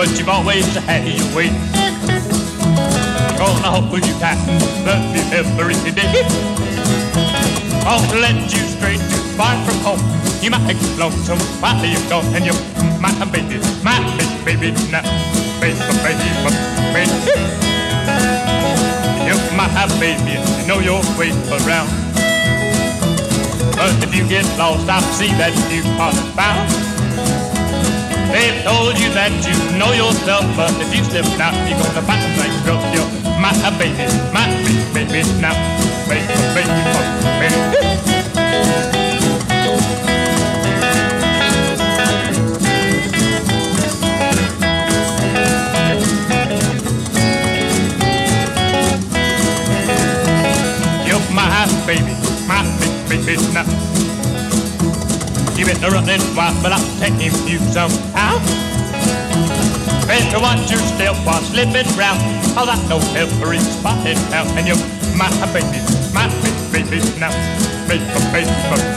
but you've always had your way. Gonna hold you tight and love you every day. Won't let you stray too far from home. You might get lonesome while you're gone, and you're my baby now, baby. You're my baby, you know your way around. But if you get lost, I'll see that you are found. They've told you that you know yourself, but if you slip out, you're gonna find things rough. You're my baby now, baby. You're my baby now. You've been running wild, but I'll take you somehow. Better watch your step while slipping round, 'cause I know every spot in town. And you're my baby now, baby.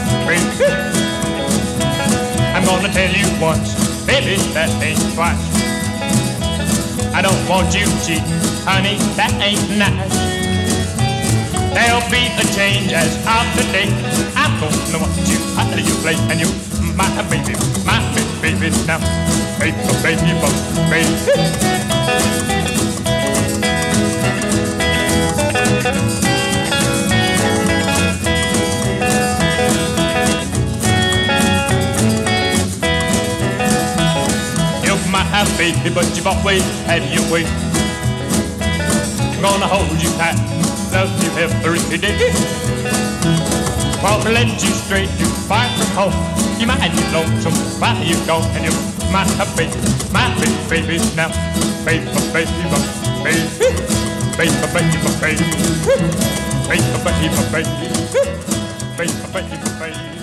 I'm gonna tell you once, baby, that ain't twice. I don't want you cheating, honey, that ain't nice. There'll be a change as of today. I'm gonna watch you how you play, and you my baby now, baby. You're my baby, but you've always had your way. I'm gonna hold you tight, love you every day. Won't let you stray too far from home. You might get lonesome while you're gone, and you're my baby now, baby.